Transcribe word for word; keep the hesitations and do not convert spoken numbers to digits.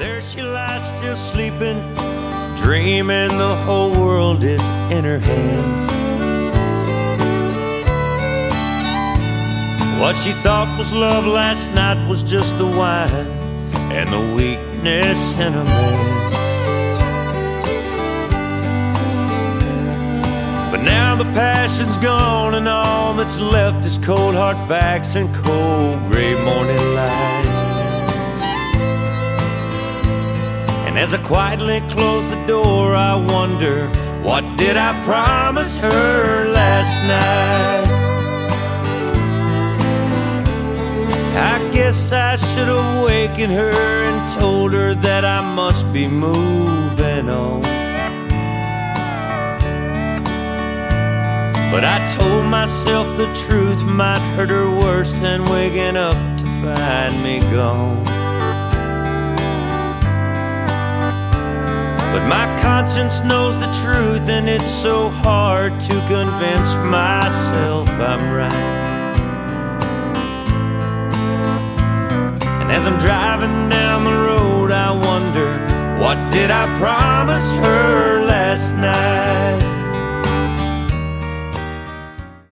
There she lies still sleeping, dreaming the whole world is in her hands. What she thought was love last night was just the wine and the weakness in a man. But now the passion's gone and all that's left is cold hard facts and cold gray morning light. And as I quietly close the door, I wonder, what did I promise her last night? I guess I should have wakened her and told her that I must be moving on. But I told myself the truth might hurt her worse than waking up to find me gone. But my conscience knows the truth, and it's so hard to convince myself I'm right. And as I'm driving down the road, I wonder, what did I promise her last night?